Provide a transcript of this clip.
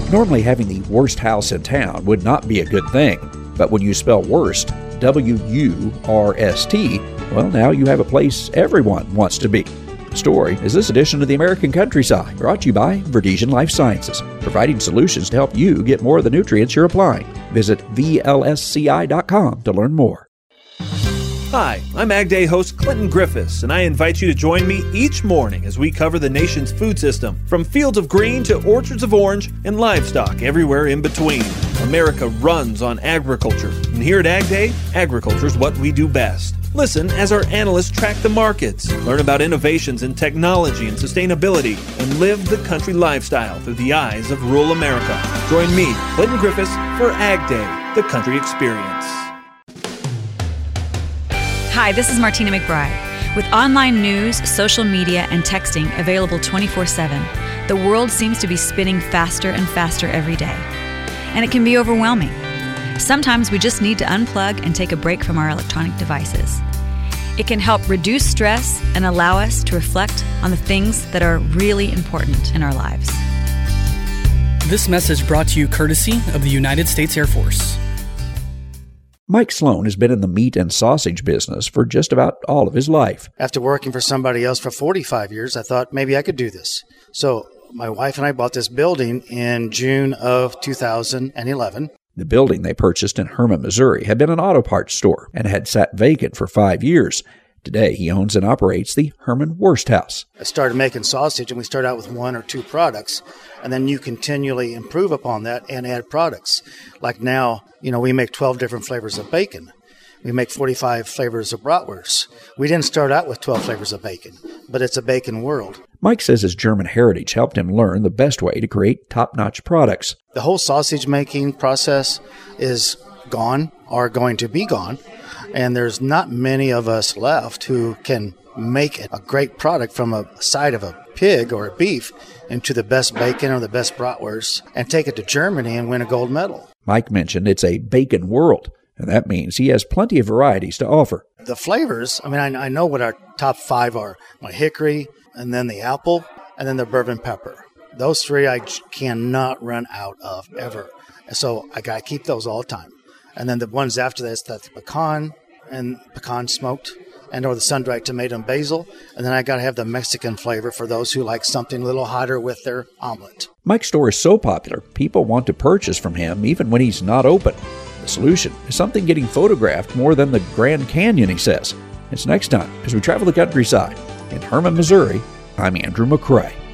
Normally, having the worst house in town would not be a good thing, but when you spell worst, W-U-R-S-T, well, now you have a place everyone wants to be. The story is this edition of The American Countryside, brought to you by Verdesian Life Sciences, providing solutions to help you get more of the nutrients you're applying. Visit VLSCI.com to learn more. Hi, I'm Ag Day host Clinton Griffiths, and I invite you to join me each morning as we cover the nation's food system, from fields of green to orchards of orange and livestock everywhere in between. America runs on agriculture, and here at Ag Day, agriculture is what we do best. Listen as our analysts track the markets, learn about innovations in technology and sustainability, and live the country lifestyle through the eyes of rural America. Join me, Clinton Griffiths, for Ag Day, the country experience. Hi, this is Martina McBride. With online news, social media, and texting available 24/7, the world seems to be spinning faster and faster every day. And it can be overwhelming. Sometimes we just need to unplug and take a break from our electronic devices. It can help reduce stress and allow us to reflect on the things that are really important in our lives. This message brought to you courtesy of the United States Air Force. Mike Sloan has been in the meat and sausage business for just about all of his life. After working for somebody else for 45 years, I thought maybe I could do this. So my wife and I bought this building in June of 2011. The building they purchased in Hermann, Missouri had been an auto parts store and had sat vacant for 5 years. Today, he owns and operates the Hermann Wurst House. I started making sausage, and we start out with 1 or 2 products, and then you continually improve upon that and add products. Like now, we make 12 different flavors of bacon. We make 45 flavors of bratwurst. We didn't start out with 12 flavors of bacon, but it's a bacon world. Mike says his German heritage helped him learn the best way to create top-notch products. The whole sausage making process is gone or going to be gone, and there's not many of us left who can make a great product from a side of a pig or a beef into the best bacon or the best bratwurst and take it to Germany and win a gold medal. Mike mentioned it's a bacon world, and that means he has plenty of varieties to offer. The flavors, I know what our top 5 are. My hickory, and then the apple, and then the bourbon pepper. Those 3 I cannot run out of ever. So I got to keep those all the time. And then the ones after that's the pecan and pecan smoked, and or the sun-dried tomato and basil. And then I got to have the Mexican flavor for those who like something a little hotter with their omelet. Mike's store is so popular, people want to purchase from him even when he's not open. The solution is something getting photographed more than the Grand Canyon, he says. It's next time as we travel the countryside. In Hermann, Missouri, I'm Andrew McCrae.